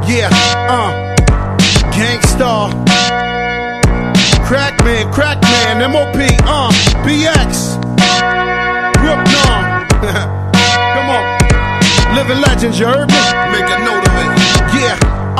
Yeah, Gangstar, Crackman, MOP, BX, Brooklyn. Come on, living legends, you heard me? Make a note of it. Yeah,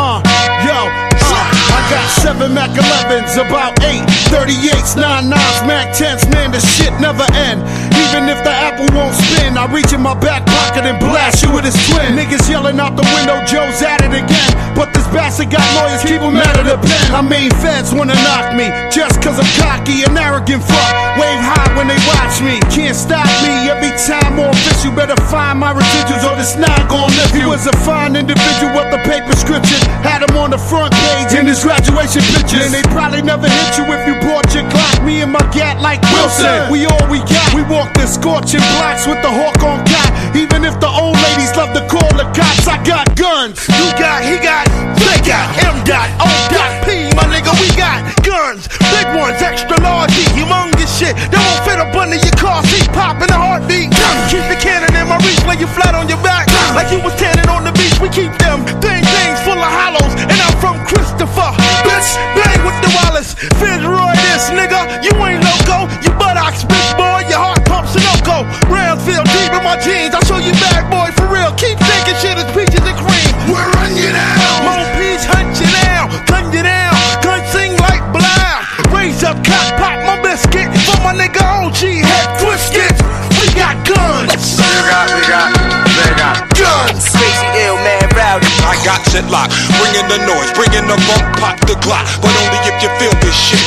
I got 7 Mac 11s, about 8 38s, 99s, Mac 10s, man, the shit never end. Even if the apple won't spin, I reach in my back pocket and blast you with his twin. Niggas yelling out the window, Joe's at it again. But this bastard got lawyers, keep him out of the pen. I mean, feds wanna knock me, just cause I'm cocky and arrogant fuck. Wave high when they watch me, can't stop me. Every time more fish, you better find my residuals or this not gon' lift you. He was a fine individual with the paper scripture, had him on the front page in his graduation pictures. And they probably never hit you if you bought your Glock. Me and my gat like Wilson, we all we got. We walk the scorching blocks with the hawk on cop. Even if the old ladies love to call the cops, I got guns. You got, he got, they got, M dot, O dot, P, my nigga, we got guns. Big ones, extra large, humongous shit that won't fit up under your car seat. Pop in a heartbeat. Keep the cannon in my reach, lay you flat on your back like you was tanning on the beach. We keep them things full of hollows, and I'm from Christopher. Bitch, bang with the Wallace. Fitzroy this nigga, you ain't loco. You buttocks, bitch boy, your heart pumps Sunoco. Rounds feel deep in my jeans, I show you bad boy for real. Keep thinking shit is peaches and cream. We'll run you down. Mon Peach hunt you down, gun you down. Gun sing like blah. Raise up, cop, pop my biscuit. For my nigga OG, head twisted. We got guns. We got guns. Crazy ill man rowdy. I got shit locked. Bringing the noise, bringing the funk, pop the Glock. But only if you feel this shit.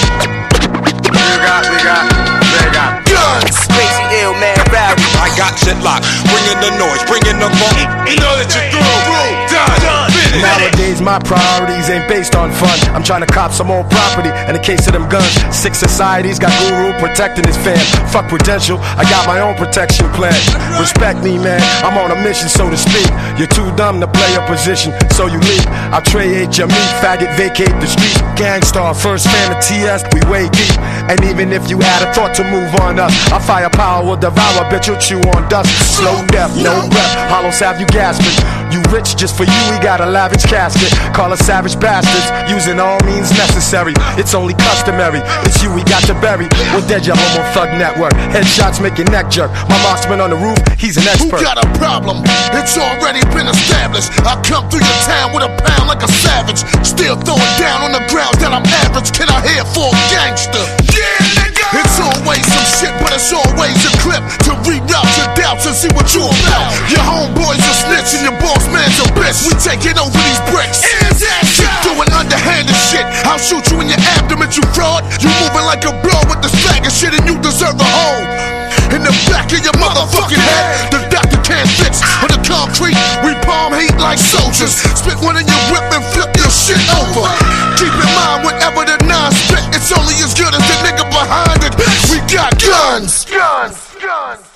We got guns. Crazy ill man rowdy. I got shit locked. Bringing the noise, bringing the funk. You know that you're through. Done. Nowadays my priorities ain't based on fun. I'm trying to cop some old property. In the case of them guns, 6 societies got guru protecting his fam. Fuck Prudential, I got my own protection plan. Respect me, man, I'm on a mission, so to speak. You're too dumb to play a position, so you leave. I'll trade your meat, faggot, vacate the street. Gangstar, first fan of TS, we way deep. And even if you had a thought to move on us, our firepower will devour, bitch, you'll chew on dust. Slow death, no breath, hollows have you gasping. You rich just for you, we got a lavish casket. Call us savage bastards, using all means necessary. It's only customary, it's you we got to bury. We're dead, your homo thug network. Headshots make your neck jerk. My marksman on the roof, he's an expert. Who got a problem? It's already been established. I come through your town with a pound like a savage. Still throwing down on the ground that I'm average. Can I hear for a gangster? Yeah, nigga! It's always some shit, but it's always a clip to reroute your doubts and see what you about. Your homeboys are snitch and your boss man's a bitch. We taking over these bricks. Keep doing underhanded shit. I'll shoot you in your abdomen, you fraud. You moving like a blow with the swagger shit and you deserve a hole in the back of your motherfucking head. The doctor can't fix. On the concrete, we palm heat like soldiers. Spit one in your whip and flip your shit over. Keep in mind, whenever the nine spit, it's only as good as the nigga behind it. We got guns.